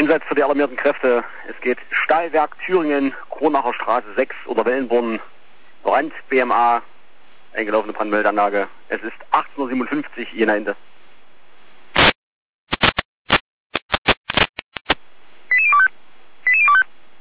Einsatz für die alarmierten Kräfte. Es geht Stahlwerk Thüringen, Kronacher Straße 6 oder Wellenborn, Brand, BMA, eingelaufene Brandmeldeanlage. Es ist 18:57 Uhr, Jena Ende.